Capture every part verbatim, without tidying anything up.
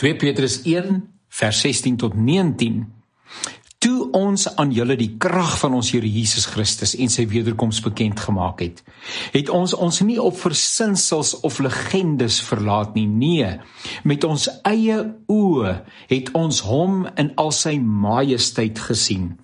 twee Petrus een, vers sestien tot negentien. Toe ons aan julle die krag van ons Here Jesus Christus en sy wederkoms bekend gemaak het, het ons ons nie op versinsels of legendes verlaat nie, nee, met ons eie oë het ons hom in al sy majesteit gesien.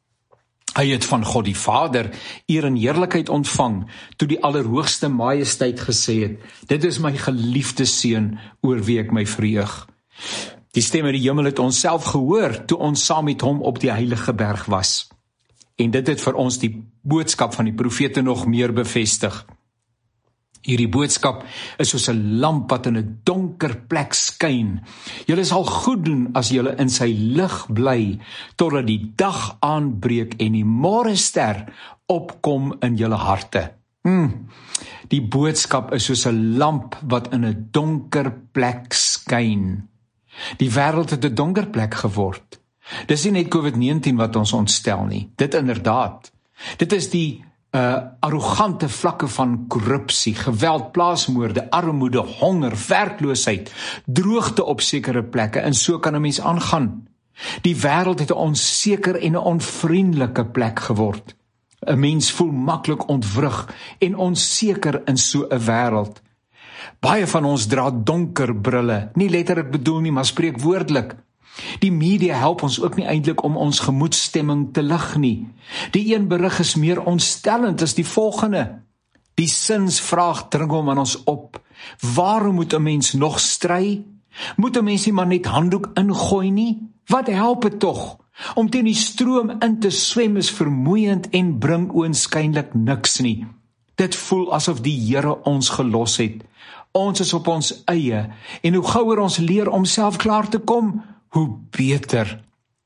Hy het van God die Vader eer en heerlikheid ontvang, toe die Allerhoogste Majesteit gesê het, dit is my geliefde seun, oor wie ek my verheug. Die stem uit die hemel het ons self gehoor, toe ons saam met hom op die heilige berg was. En dit het vir ons die boodskap van die profete nog meer bevestig. Hierdie boodskap is soos 'n lamp wat in 'n donker plek skyn. Julle sal goed doen as julle in sy lig bly, totdat die dag aanbreek en die môrester opkom in julle harte. Hmm. Die boodskap is soos 'n lamp wat in 'n donker plek skyn. Die wêreld het 'n donker plek geword. Dis nie net COVID negentien wat ons ontstel nie. Dit inderdaad. Dit is die uh, arrogante vlakke van korrupsie, geweld, plaasmoorde, armoede, honger, werkloosheid, droogte op sekere plekke, en so kan 'n mens aangaan. Die wêreld het 'n onseker en 'n onvriendelike plek geword. 'n Mens voel maklik ontwrig en onseker in so 'n wêreld. Baie van ons dra donker brille, nie letterlik bedoel nie, maar spreekwoordelik. Die media help ons ook nie eintlik om ons gemoedstemming te lig nie. Die een berig is meer ontstellend as die volgende. Die sinsvraag dring hom aan ons op. Waarom moet 'n mens nog stry? Moet 'n mens nie maar net handdoek ingooi nie? Wat help het tog? Om teen die stroom in te swem is vermoeiend en bring oënskynlik niks nie. Dit voel asof die Here ons gelos het. Ons is op ons eie, en hoe gouer ons leer om self klaar te kom, hoe beter.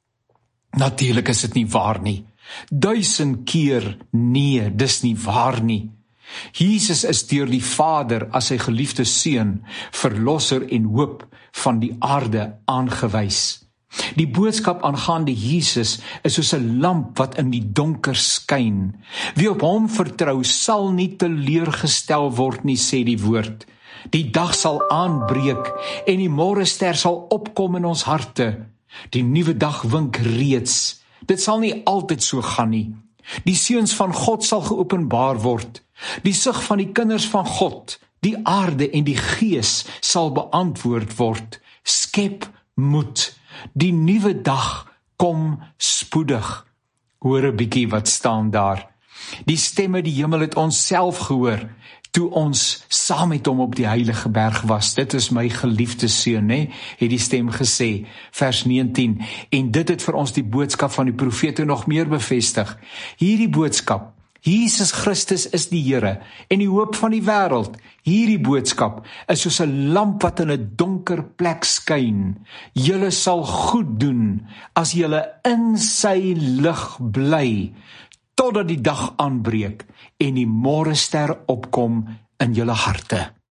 Natuurlik is dit nie waar nie. Duisend keer nee, dis nie waar nie. Jesus is deur die Vader as sy geliefde seun, verlosser en hoop van die aarde aangewys. Die boodskap aangaande Jesus is soos 'n lamp wat in die donker skyn. Wie op hom vertrou, sal nie teleurgestel word nie, sê die woord. Die dag sal aanbreek en die môrester sal opkom in ons harte. Die nuwe dag wink reeds. Dit sal nie altyd so gaan nie. Die seuns van God sal geopenbaar word. Die sug van die kinders van God, die aarde en die gees sal beantwoord word. Skep moed. Die nuwe dag kom spoedig. Hoor 'n bietjie wat staan daar. Die stem uit die hemel het ons self gehoor, toe ons saam met hom op die heilige berg was. Dit is my geliefde seun, né? Het die stem gesê, vers negentien. En dit het vir ons die boodskap van die profete nog meer bevestig. Hierdie boodskap, Jesus Christus is die Here en die hoop van die wêreld. Hierdie boodskap is soos 'n lamp wat in 'n donker plek skyn. Julle sal goed doen as julle in sy lig bly, totdat die dag aanbreek en die môrester opkom in julle harte.